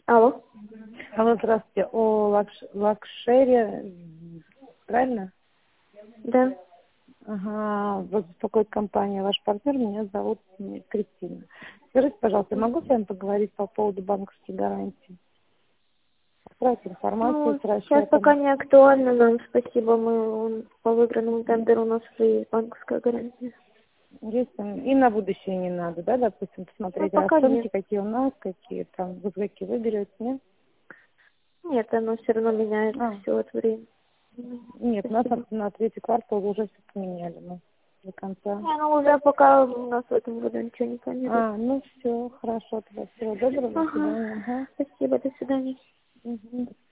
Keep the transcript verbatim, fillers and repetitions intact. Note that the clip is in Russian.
Алло. Алло, здравствуйте. О лакш... лакшере, правильно? Да. Ага, вас беспокоит компания «Ваш партнер», меня зовут Кристина. Скажите, пожалуйста, могу с вами поговорить по поводу банковской гарантии? Отправить информацию Ну, с сейчас расчетом. пока не актуально нам, спасибо. Мы по выигранному тендеру у нас уже есть банковская гарантия. Есть там, и на будущее не надо, да, допустим, Ну, посмотреть пока расценки, нет. какие у нас, какие там, вы какие выберете, нет? Нет, оно все равно меняется А, все от времени. нет, у нас Спасибо. на, на третий квартал уже все поменяли, мы до конца. Не, ну уже пока у нас в этом году ничего не планируется. А, ну все, хорошо, тогда всего доброго, до Ага. свидания. Ага. Спасибо, до свидания. Мгм.